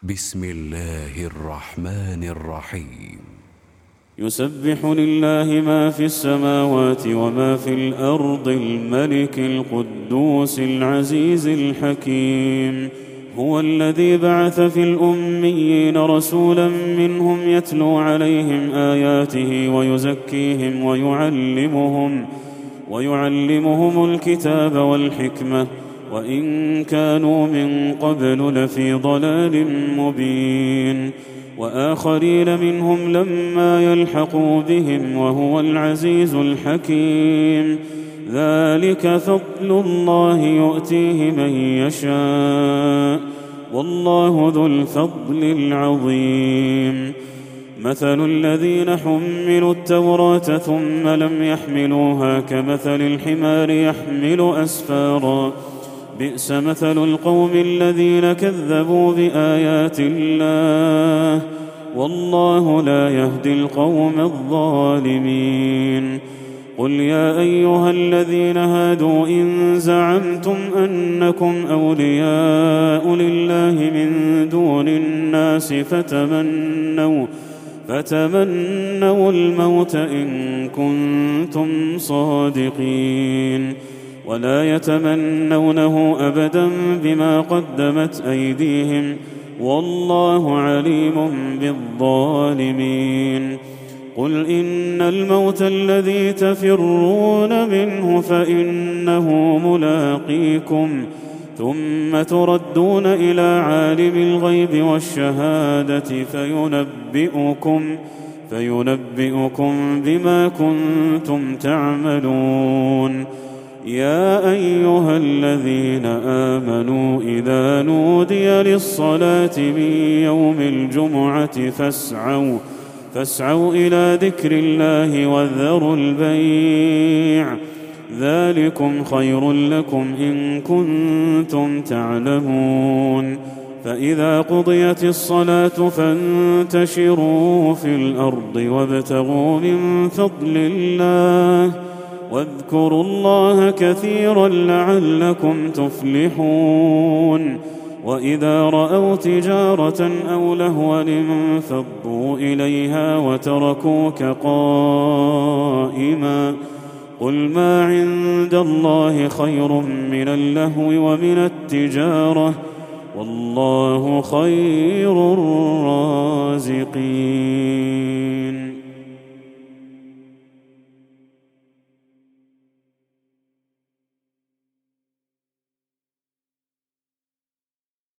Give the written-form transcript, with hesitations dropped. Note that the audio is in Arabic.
بسم الله الرحمن الرحيم. يسبح لله ما في السماوات وما في الأرض الملك القدوس العزيز الحكيم. هو الذي بعث في الأميين رسولا منهم يتلو عليهم آياته ويزكيهم ويعلمهم الكتاب والحكمة وإن كانوا من قبل لفي ضلال مبين، وآخرين منهم لما يلحقوا بهم وهو العزيز الحكيم. ذلك فضل الله يؤتيه من يشاء والله ذو الفضل العظيم. مثل الذين حملوا التوراة ثم لم يحملوها كمثل الحمار يحمل أسفارا، بئس مثل القوم الذين كذبوا بآيات الله والله لا يهدي القوم الظالمين. قل يا أيها الذين هادوا إن زعمتم أنكم أولياء لله من دون الناس فتمنوا الموت إن كنتم صادقين، ولا يتمنونه أبدا بما قدمت أيديهم والله عليم بالظالمين. قل إن الموت الذي تفرون منه فإنه ملاقيكم، ثم تردون إلى عالم الغيب والشهادة فينبئكم بما كنتم تعملون. يا أيها الذين آمنوا إذا نودي للصلاة من يوم الجمعة فاسعوا إلى ذكر الله وذروا البيع، ذلكم خير لكم إن كنتم تعلمون. فإذا قضيت الصلاة فانتشروا في الأرض وابتغوا من فضل الله واذكروا الله كثيرا لعلكم تفلحون. وإذا رأوا تجارة أو لهوا انفضوا إليها وتركوك قائما، قل ما عند الله خير من اللهو ومن التجارة والله خير الرازقين.